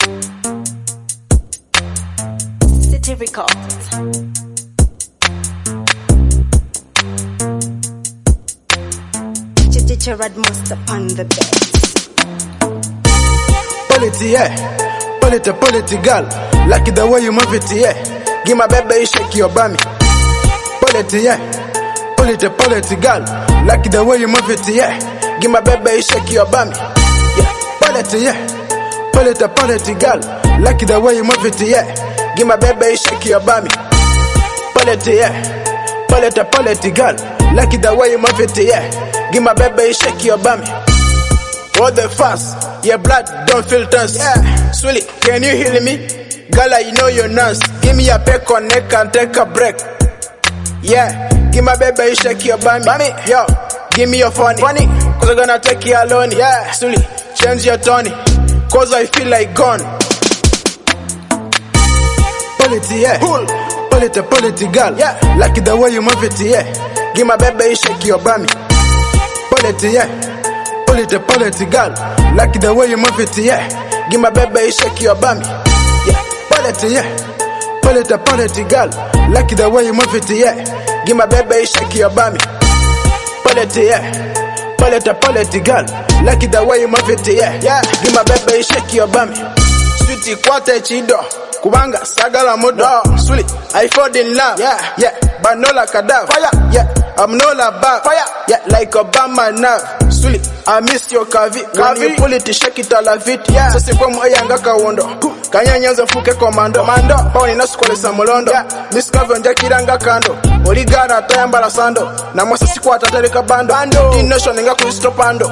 City Records. Gerard Monster on the bass. Pull it, yeah. Pull it, girl. Like the way you move it, yeah. Give my baby, shake your bummy. Pull it, yeah. Pull it, girl. Like the way you move it, yeah. Give my baby, shake your bummy. Yeah. Pull it, yeah. Pull it, girl. Like the way you move it, yeah. Give my baby, shake your bummy. Pull it, yeah. Pull it, girl. Like the way you move it, yeah. Give my baby, shake your bummy. What the fuss? Your blood don't feel tense. Yeah. Swilly, can you heal me? Girl, I know you're nurse. Give me a peck on neck and take a break. Yeah. Give my baby, shake your bummy. Yo, give me your funny. Cause I'm gonna take you alone. Yeah. Swilly, change your tone. Cause I feel like gone. Pull it, yeah. Pull it, girl. Yeah. Like the way you move it, yeah. Give my baby, shake your bummy. Pull it, yeah. Pull it, girl. Like the way you move it, yeah. Give my baby, shake your bummy. Yeah. Pull it, yeah. Pull it, girl. Like the way you move it, yeah. Give my baby, shake your bummy. Pull it, yeah. Pull it, girl. Like the way you move it, yeah. Give my baby, shake your bummy. Sweetie, kwate chido. Kubanga, sagala mudo. Sweetie, I fall in love. Yeah. But no like a dove. Fire. Yeah. I'm no like bad. Fire. Yeah, like Obama now. Sweetie, I miss your kavi. When you pull it, shake it, I love it. Yeah. So si kwa mwayanga kawondo. Kanya nyanza fuke komando. Pawani nasu kole samulondo. Miss Kavi njakiranga kando. Oligara atayambala sando. Na mwasa siku atatarika bando. Dinotion nga kuistopando.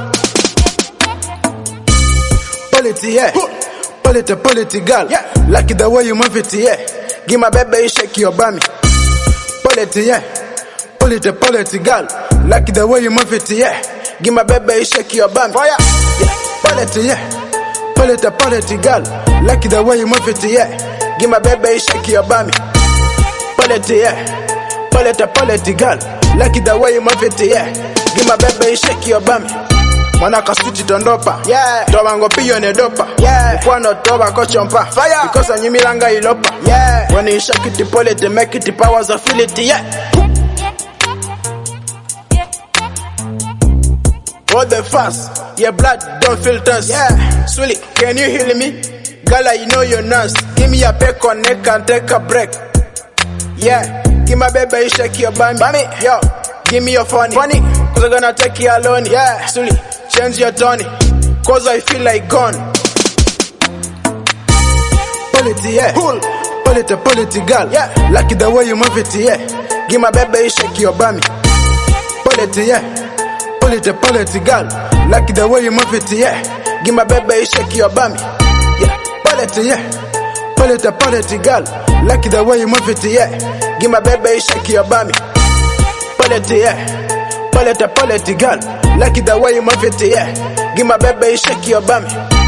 Pull it, yeah. Pull it, girl. Yeah. Like the way you move it, yeah. Give my baby, shake your bummy. Pull it, yeah. Pull it, girl. Like the way you move it, yeah. Give my baby, shake your bummy. Fire. Yeah. Pull it, yeah. Pull it, girl. Like the way you move it, yeah. Give my baby, shake your bummy. Pull it, yeah. Pull it, girl. Like the way you move it, yeah. Give my baby, shake your bummy. Mwana kaswiti tondopa. Yeah. Toba ngopiyo ne dopa. Yeah. Ukwano toba kochompa. Fire. Because anyimilanga ilopa. Yeah. When you shake it, pull it, make it, powers of feel it, yeah. What the fuss? Your blood don't feel tense. Yeah. Swilly, can you heal me? Girl, I know you're nurse. Give me a peck on neck and take a break. Yeah. Give my baby, shake your bummy. Yo, give me your funny. Cause I'm gonna take you alone. Yeah. Swilly, change your tone. Cause I feel like gone. Pull it, yeah. Pull it, girl. Yeah. Like the way you move it, yeah. Give my baby, shake your bummy. Pull it, yeah. Pull it, girl. Like the way you move it, yeah. Give my baby, shake your bummy. Yeah. Pull it, yeah. Pull it, girl. Like the way you move it, yeah. Give my baby, shake your bummy. Pull it, yeah. Pull it, girl. Like the way you move it, yeah. Give my baby, shake your bummy.